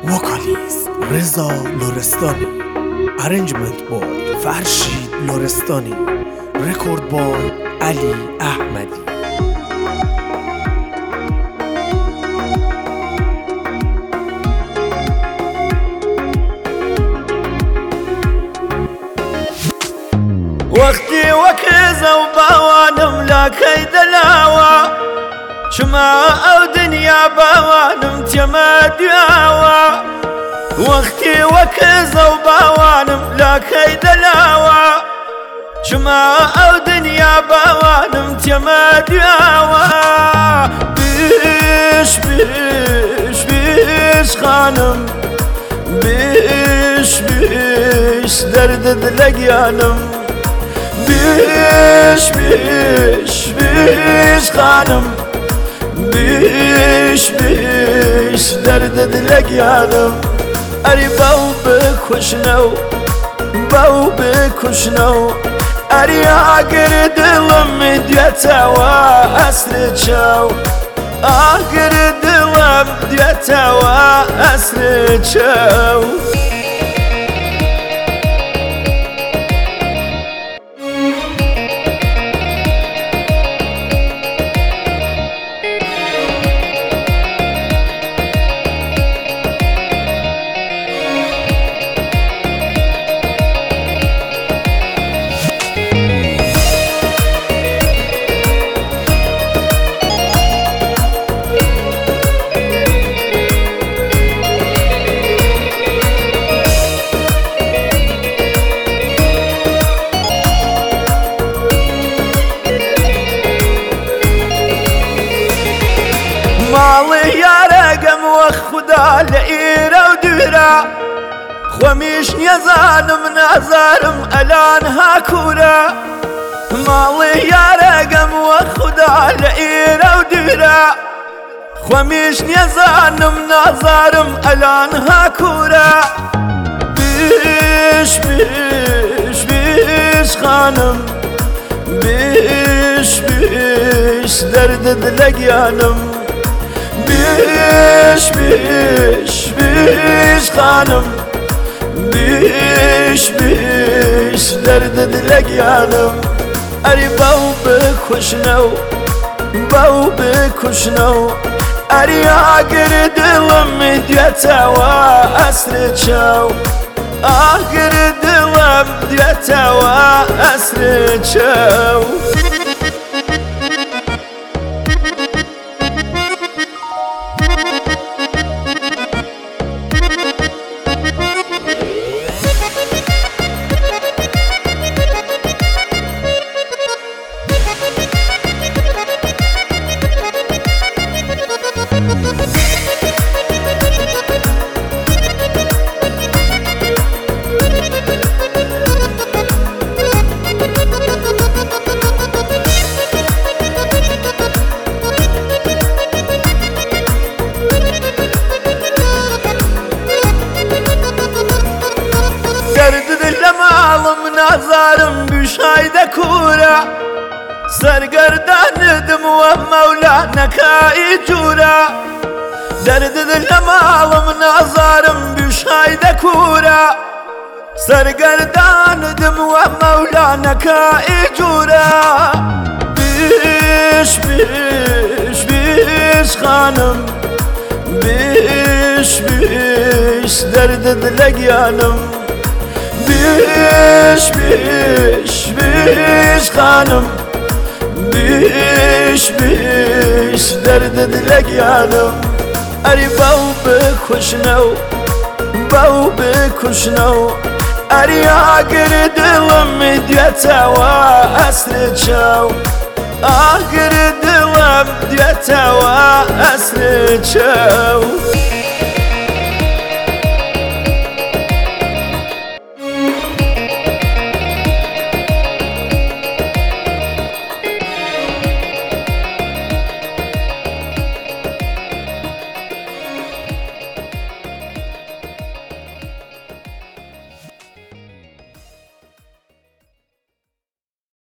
وکالیست رضا لرستانی، ارنجمنت بای فرشید لرستانی، رکورد بای علی احمدی. وقتی وەکزە و باوانم لاکەی دەلاوە، چما ئەو دنیا باوانم تێمە دواوە. وەختی وەکزە و باوانم لاکەی دەلاوە، چما ئەو دنیا باوانم تێمە دواوە. بیش بیش بیش خانم، بیش بیش دەردت لە گیانم. بیش بیش بیش خانم، بیش بیش دەردت لە گیانم. ئەری باو بکوشنە و باو بکوشنە و ئەری ئاگر دڵم دێتەوە ئەسرە چاو، ئاگر دڵم دێتەوە ئەسرە چاو. ماڵی یارەگەم وەک خودا لە ئێرە و دوورە، خۆمیش نێزانم نازارم ئەلان هاکوورە. ماڵی یارەگەم وەک خودا لە ئێرە و دوورە، خۆمیش نێزانم نازارم ئەلان هاکوورە. بیش بیش بیش خانم، بیش بیش دەردت لە گیانم. بیش بیش بیش خانم، بیش بیش دەردت لە گیانم. ئەری باو بکوشنە و باو بکوشنە و ئەری ئاگر دڵم دێتەوە ئەسرە چاو، ئاگر دڵم دێتەوە ئەسرە چاو. دەردت لە ماڵم نازارم بشای دەکوورە، سەرگەردانتم وە مەولا نەکایی جوورە. دەردت لە ماڵم نازارم بشای دەکوورە، سەرگەردانتم وە مەولا نەکایی جوورە. بیش بیش بیش خانم، بیش بیش دەردت لە گیانم. بیش بیش بیش خانم، بیش بیش دەردت لە گیانم. ئەری باو بکوشنە و باو بکوشنە و ئەری ئاگر دڵم دێتەوە ئەسرە چاو، ئاگر دڵم دێتەوە ئەسرە چاو.